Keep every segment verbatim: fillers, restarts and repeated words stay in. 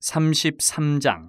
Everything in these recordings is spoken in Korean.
삼십삼 장.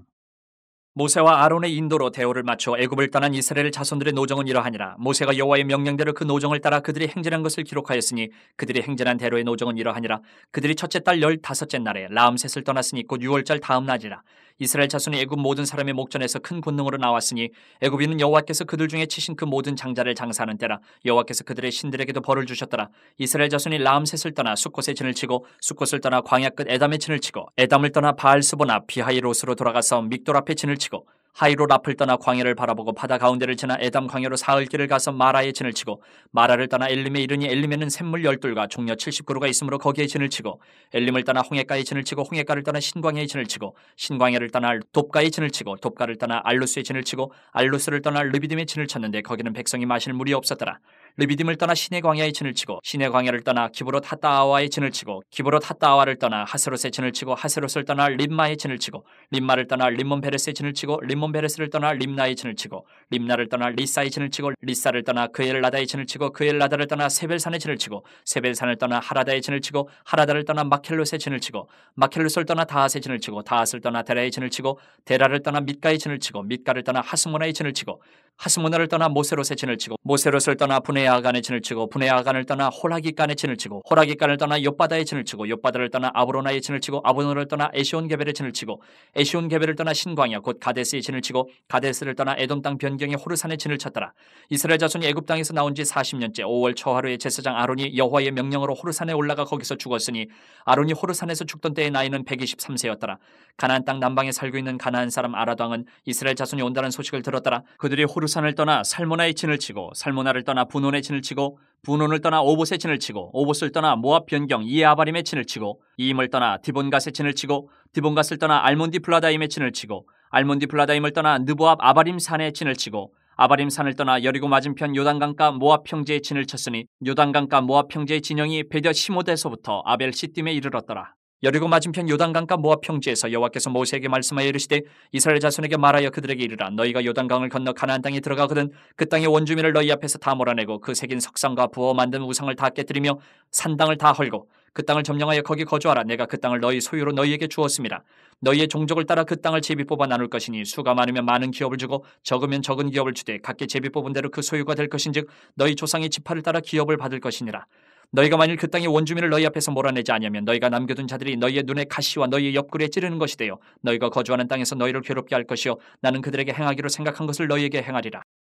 모세와 아론의 인도로 대오를 맞춰 애굽을 떠난 이스라엘 자손들의 노정은 이러하니라. 모세가 여호와의 명령대로 그 노정을 따라 그들이 행진한 것을 기록하였으니 그들이 행진한 대로의 노정은 이러하니라. 그들이 첫째 달 열다섯째 날에 라암셋을 떠났으니 곧 유월절 다음 날이라. 이스라엘 자손이 애굽 모든 사람의 목전에서 큰 권능으로 나왔으니 애굽인은 여호와께서 그들 중에 치신 그 모든 장자를 장사하는 때라. 여호와께서 그들의 신들에게도 벌을 주셨더라. 이스라엘 자손이 라암셋을 떠나 숫곳에 진을 치고 숫곳을 떠나 광야 끝 에담에 진을 치고 에담을 떠나 바알스보나 비하이롯으로 돌아가서 믹돌 앞에 진을 치고 하이롯 앞을 떠나 광야를 바라보고 바다 가운데를 지나 에담 광야로 사흘 길을 가서 마라에 진을 치고 마라를 떠나 엘림에 이르니 엘림에는 샘물 열둘과 종려 칠십 그루가 있으므로 거기에 진을 치고 엘림을 떠나 홍해가에 진을 치고 홍해가를 떠나 신광야에 진을 치고 신광야를 떠나 돕가에 진을 치고 돕가를 떠나 알루스에 진을 치고 알루스를 떠나 르비딤에 진을 쳤는데 거기는 백성이 마실 물이 없었더라. 르비딤을 떠나 시내 광야에 진을 치고 시내 광야를 떠나 기브롯 핫다아와에 진을 치고 기브롯 핫다아와를 떠나 하스롯에 진을 치고 하스롯을 떠나 림마에 진을 치고 림마를 떠나 림몬 베레스에 진을 치고 림몬 베레스를 떠나 림나에 진을 치고 림나를 떠나 리사에 진을 치고 리사를 떠나 그엘라다에 진을 치고 그엘라다를 떠나 세벨산에 진을 치고 세벨산을 떠나 하라다에 진을 치고 하라다를 떠나 마켈롯에 진을 치고 마켈롯을 떠나 다핫에 진을 치고 다핫을 떠나 데라에 진을 치고 데라를 떠나 밑가에 진을 치고 밑가를 떠나 하스모나에 진을 치고 하스모나를 떠나 모세롯에 진을 치고 모세롯을 떠나 분에아간에 진을 치고 분에아간을 떠나 호라기간에 진을 치고 호라기간을 떠나 욥바다에 진을 치고 욥바다를 떠나 아브로나에 진을 치고 아브로나를 떠나 에시온게벨에 진을 치고 에시온게벨을 떠나 신광야 곧 가데스에 진을 치고 가데스를 떠나 에돔 땅 변경의 호르산에 진을 쳤더라. 이스라엘 자손이 애굽 땅에서 나온 지 사십 년째 오월 초하루에 제사장 아론이 여호와의 명령으로 호르산에 올라가 거기서 죽었으니 아론이 호르산에서 죽던 때의 나이는 백이십삼 세였더라. 가나안 땅 남방에 살고 있는 가나안 사람 아라도 왕은 이스라엘 자손이 온다는 소식을 들었더라. 그들이 호르산을 떠나 살모나에 진을 치고 살모나를 떠나 분온에 진을 치고 분온을 떠나 오봇에 진을 치고 오봇을 떠나 모압 변경 이에아바림에 진을 치고 이임을 떠나 디본갓에 진을 치고 디본갓을 떠나 알몬디 블라다임에 진을 치고 알몬디 블라다임을 떠나 느보압 아바림 산에 진을 치고 아바림 산을 떠나 여리고 맞은편 요단강가 모압 평지에 진을 쳤으니 요단강가 모압 평지의 진영이 베뎌 시모데서부터 아벨 시딤에 이르렀더라. 여리고 맞은편 요단강가 모압 평지에서 여호와께서 모세에게 말씀하여 이르시되 이스라엘 자손에게 말하여 그들에게 이르라. 너희가 요단강을 건너 가나안 땅에 들어가거든 그 땅의 원주민을 너희 앞에서 다 몰아내고 그 새긴 석상과 부어 만든 우상을 다 깨뜨리며 산당을 다 헐고 그 땅을 점령하여 거기 거주하라. 내가 그 땅을 너희 소유로 너희에게 주었음이라. 너희의 종족을 따라 그 땅을 제비 뽑아 나눌 것이니 수가 많으면 많은 기업을 주고 적으면 적은 기업을 주되 각기 제비 뽑은 대로 그 소유가 될 것인즉 너희 조상의 지파를 따라 기업을 받을 것이니라. 너희가 만일 그 땅의 원주민을 너희 앞에서 몰아내지 아니하면 너희가 남겨둔 자들이 너희의 눈에 가시와 너희의 옆구리에 찌르는 것이 되어 너희가 거주하는 땅에서 너희를 괴롭게 할 것이요 나는 그들에게 행하기로 생각한 것을 너희에게 행하리라.